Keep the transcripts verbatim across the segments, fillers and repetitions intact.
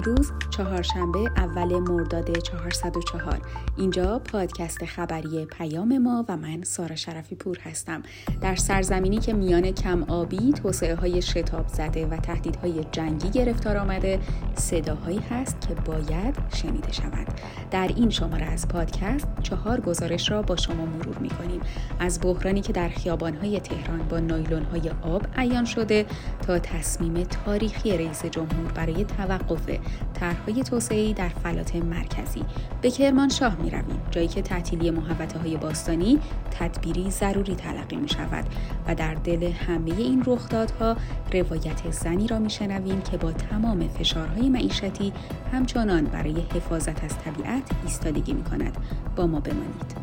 امروز چهارشنبه اول مرداد چهارصد و چهار. اینجا پادکست خبری پیام ما و من سارا شرفی پور هستم. در سرزمینی که میان کم آبی، توسعه های شتاب زده و تهدیدهای جنگی گرفتار آمده، صداهایی هست که باید شنیده شود. در این شماره از پادکست چهار گزارش را با شما مرور می‌کنیم. از بحرانی که در خیابان‌های تهران با نایلون‌های آب عیان شده تا تصمیم تاریخی رئیس جمهور برای توقف طرح‌های توسعه‌ای در فلات مرکزی. به کرمانشاه می‌رویم، جایی که تعطیلی محوطه‌های باستانی تدبیری ضروری تلقی می‌شود و در دل همه این رخدادها روایت زنی را می‌شنویم که با تمام فشارهای معیشتی همچنان برای حفاظت از طبیعت ایستادگی می‌کند. با ما بمانید.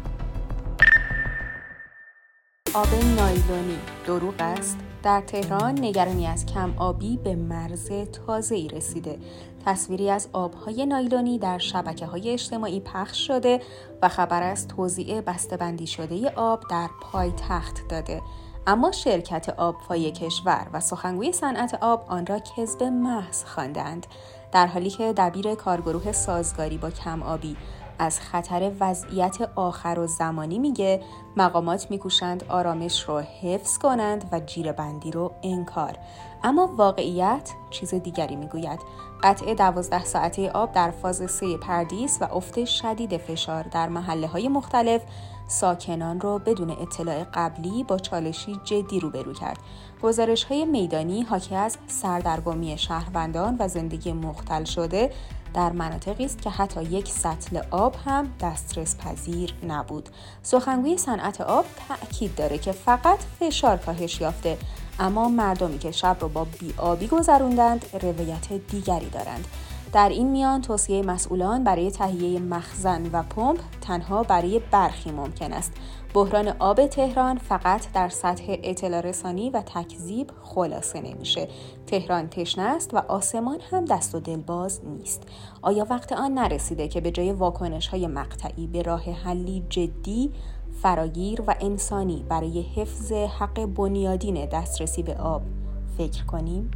آب نایلونی دروغ است؟ در تهران نگرانی از کم آبی به مرز تازه‌ای رسیده. تصویری از آب‌های نایلونی در شبکه‌های اجتماعی پخش شده و خبر از توزیع بسته‌بندی شده آب در پایتخت داده. اما شرکت آبفای کشور و سخنگوی صنعت آب آن را کذب محض خواندند، در حالی که دبیر کارگروه سازگاری با کم آبی از خطر وضعیت آخر و زمانی میگه مقامات میکوشند آرامش رو حفظ کنند و جیره بندی رو انکار. اما واقعیت چیز دیگری میگوید. قطع دوازده ساعته آب در فاز سه پردیس و افت شدید فشار در محله های مختلف ساکنان رو بدون اطلاع قبلی با چالشی جدی روبرو کرد. گزارش های میدانی حاکی از سردرگمی شهروندان و زندگی مختل شده در مناطقی است که حتی یک سطل آب هم دسترس پذیر نبود. سخنگوی صنعت آب تأکید داره که فقط فشار کاهش یافته، اما مردمی که شب رو با بی‌آبی گذروندند روایت دیگری دارند. در این میان توصیه مسئولان برای تهیه مخزن و پمپ تنها برای برخی ممکن است. بحران آب تهران فقط در سطح اطلاع رسانی و تکذیب خلاصه نمیشه. تهران تشنه است و آسمان هم دست و دل باز نیست. آیا وقت آن نرسیده که به جای واکنش‌های مقطعی به راه حلی جدی، فراگیر و انسانی برای حفظ حق بنیادین دسترسی به آب فکر کنیم؟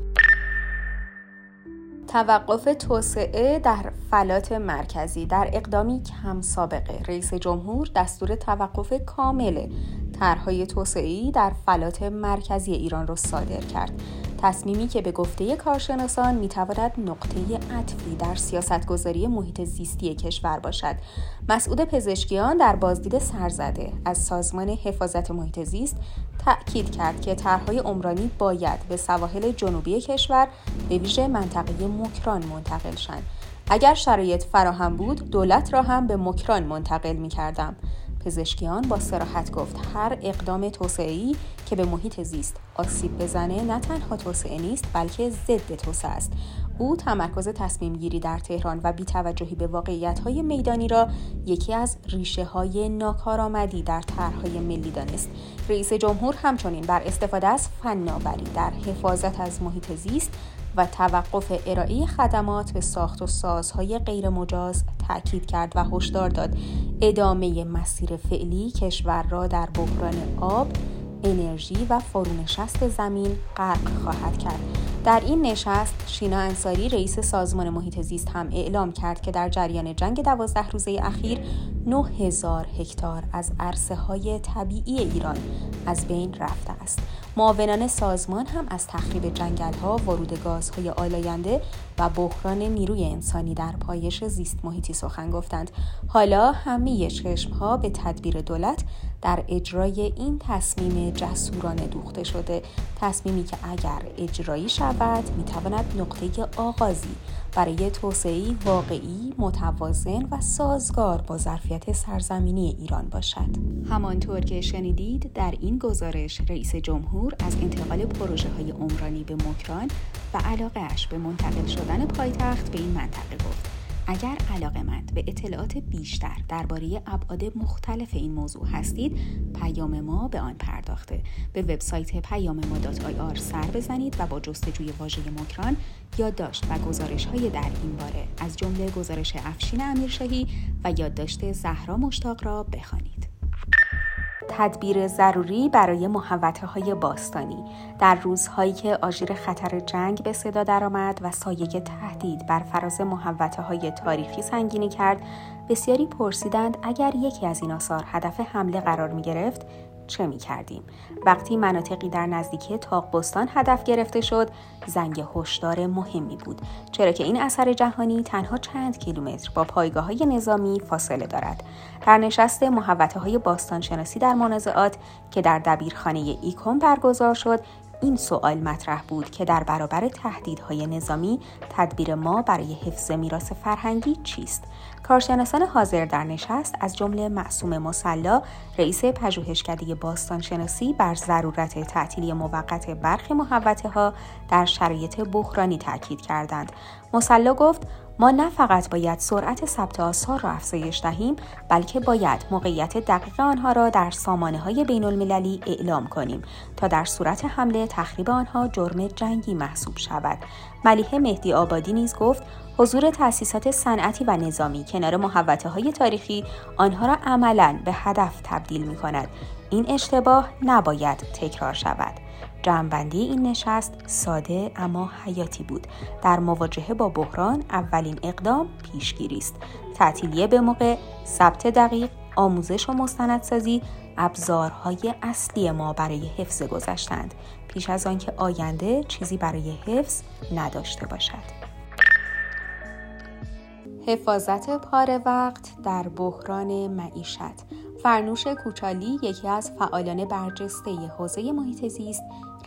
توقف توسعه در فلات مرکزی. در اقدامی کم سابقه رئیس جمهور دستور توقف کامل طرح‌های توسعه‌ای در فلات مرکزی ایران را صادر کرد. تصمیمی که به گفته کارشناسان می‌تواند نقطه عطفی در سیاست‌گذاری محیط زیستی کشور باشد. مسعود پزشکیان در بازدید سرزده از سازمان حفاظت محیط زیست تأکید کرد که طرح‌های عمرانی باید به سواحل جنوبی کشور به ویژه منطقه مکران منتقل شوند. اگر شرایط فراهم بود، دولت را هم به مکران منتقل می‌کردم. پزشکیان با صراحت گفت هر اقدام توسعه‌ای که به محیط زیست آسیب بزنه نه تنها توسعه نیست بلکه ضد توسعه است. او تمرکز تصمیم گیری در تهران و بی‌توجهی به واقعیت‌های میدانی را یکی از ریشه‌های ناکارآمدی در طرح‌های ملی دانست. رئیس جمهور همچنین بر استفاده از فناوری در حفاظت از محیط زیست و توقف ارائه خدمات به ساخت و سازهای غیر مجاز تأکید کرد و هشدار داد ادامه مسیر فعلی کشور را در بحران آب، انرژی و فرونشست زمین غرق خواهد کرد. در این نشست شینا انصاری رئیس سازمان محیط زیست هم اعلام کرد که در جریان جنگ دوازده روزه اخیر نه هزار هکتار از عرصه‌های طبیعی ایران از بین رفته است. معاونان سازمان هم از تخریب جنگل‌ها، ورود گازهای آلاینده و بحران نیروی انسانی در پایش زیست محیطی سخن گفتند. حالا همه چشم‌ها به تدبیر دولت در اجرای این تصمیم جسورانه دوخته شده. تصمیمی که اگر اجرایی شود می‌تواند نقطه آغازی برای توسعه‌ای واقعی، متوازن و سازگار با ظرفیت سرزمینی ایران باشد. همانطور که شنیدید در این گزارش رئیس جمهور از انتقال پروژه‌های عمرانی به مکران و علاقه‌اش به منتقل شدن پایتخت به این منطقه گفت. اگر علاقه‌مند به اطلاعات بیشتر درباره ابعاد مختلف این موضوع هستید، پیام ما به آن پرداخته. به وبسایت پیام ما دات آی آر سر بزنید و با جستجوی واژه مکران یادداشت و گزارش‌های در این باره از جمله گزارش افشین امیرشاهی و یادداشت زهرا مشتاق را بخوانید. تدبیر ضروری برای محوطه‌های باستانی. در روزهایی که آژیر خطر جنگ به صدا درآمد و سایه تهدید بر فراز محوطه‌های تاریخی سنگینی کرد، بسیاری پرسیدند اگر یکی از این آثار هدف حمله قرار می‌گرفت چه می‌کردیم؟ وقتی مناطقی در نزدیکی تاق‌بستان هدف گرفته شد، زنگ هشدار مهمی بود، چرا که این اثر جهانی تنها چند کیلومتر با پایگاه‌های نظامی فاصله دارد. در نشست محوطه‌های باستانشناسی در منازعات که در دبیرخانه ایکوم برگزار شد، این سوال مطرح بود که در برابر تهدیدهای نظامی تدبیر ما برای حفظ میراث فرهنگی چیست؟ کارشناسان حاضر در نشست از جمله معصوم مصلا، رئیس پژوهشکده باستانشناسی، بر ضرورت تعطیلی موقت برخی محوطه‌ها در شرایط بحرانی تاکید کردند. مصلا گفت: ما نه فقط باید سرعت ثبت آثار را افزایش دهیم، بلکه باید موقعیت دقیق آنها را در سامانه‌های بین‌المللی اعلام کنیم تا در صورت حمله تخریب آنها جرم جنگی محسوب شود. ملیحه مهدی آبادی نیز گفت: حضور تأسیسات صنعتی و نظامی کنار محوطه‌های تاریخی آنها را عملاً به هدف تبدیل می‌کند. این اشتباه نباید تکرار شود. جمع‌بندی این نشست ساده اما حیاتی بود. در مواجهه با بحران اولین اقدام پیشگیری است. تعطیلی به موقع، ثبت دقیق، آموزش و مستندسازی ابزارهای اصلی ما برای حفظ گذشتند، پیش از آنکه آینده چیزی برای حفظ نداشته باشد. حفاظت پاره وقت در بحران معیشت. فرنوش کوچالی، یکی از فعالان برجسته حوزه محیط زیست،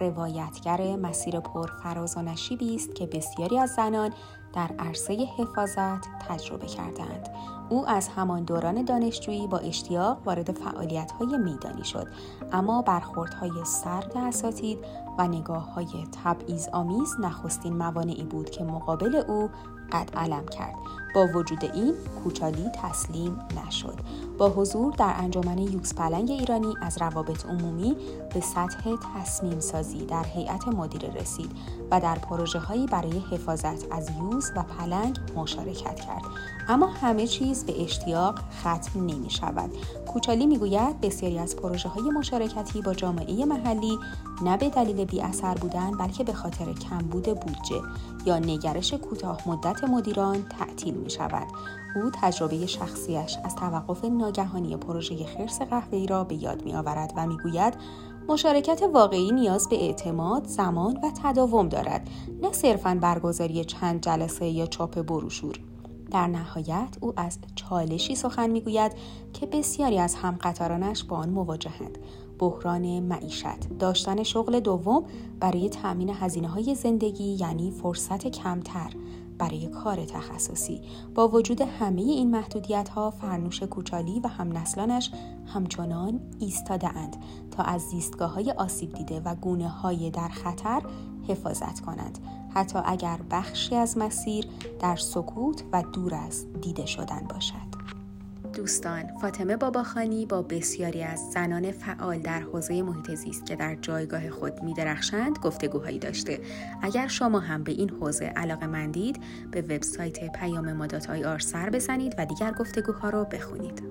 روایتگر مسیر پرفراز و نشیبی است که بسیاری از زنان در عرصه حفاظت تجربه کردند. او از همان دوران دانشجویی با اشتیاق وارد فعالیت‌های میدانی شد، اما برخوردهای سرد اساتید و نگاه‌های تبعیض‌آمیز نخستین موانعی بود که مقابل او قد علم کرد. با وجود این، کوچالی تسلیم نشد. با حضور در انجمن یوکس پلنگ ایرانی از روابط عمومی به سطح تصمیم سازی در هیئت مدیره رسید و در پروژه‌هایی برای حفاظت از یوز و پلنگ مشارکت کرد. اما همه چیز به اشتیاق ختم نمی شود. کوچالی می گوید بسیاری از پروژه‌های مشارکتی با جامعه محلی نه به دلیل بی اثر بودن، بلکه به خاطر کمبود بودجه یا نگرش کوتاه مدت مدیران تعطیل می شود. او تجربه شخصیش از توقف ناگهانی پروژه خرس قهوه‌ای را به یاد می آورد و می گوید مشارکت واقعی نیاز به اعتماد، زمان و تداوم دارد، نه صرفاً برگزاری چند جلسه یا چاپ بروشور. در نهایت او از چالشی سخن میگوید که بسیاری از همقطارانش با آن مواجهند: بحران معیشت. داشتن شغل دوم برای تأمین هزینه‌های زندگی یعنی فرصت کمتر برای کار تخصصی. با وجود همه این محدودیت‌ها، فرنوش کوچالی و همنسلانش همچنان ایستاده‌اند تا از زیستگاه‌های آسیب دیده و گونه‌های در خطر حفاظت کنند، حتی اگر بخشی از مسیر در سکوت و دور از دیده شدن باشد. دوستان، فاطمه باباخانی با بسیاری از زنان فعال در حوزه محیط زیست که در جایگاه خود می‌درخشند گفتگوهایی داشته. اگر شما هم به این حوزه علاقه‌مندید، به وبسایت پیام ما دات آی آر سر بزنید و دیگر گفتگوها رو بخونید.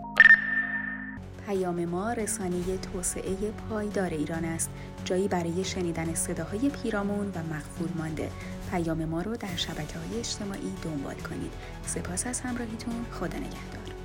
پیام ما رسانه توسعه پایدار ایران است، جایی برای شنیدن صداهای پیرامون و مغفور مانده. پیام ما رو در شبکه‌های اجتماعی دنبال کنید. سپاس از همراهیتون. خدا نگهدار.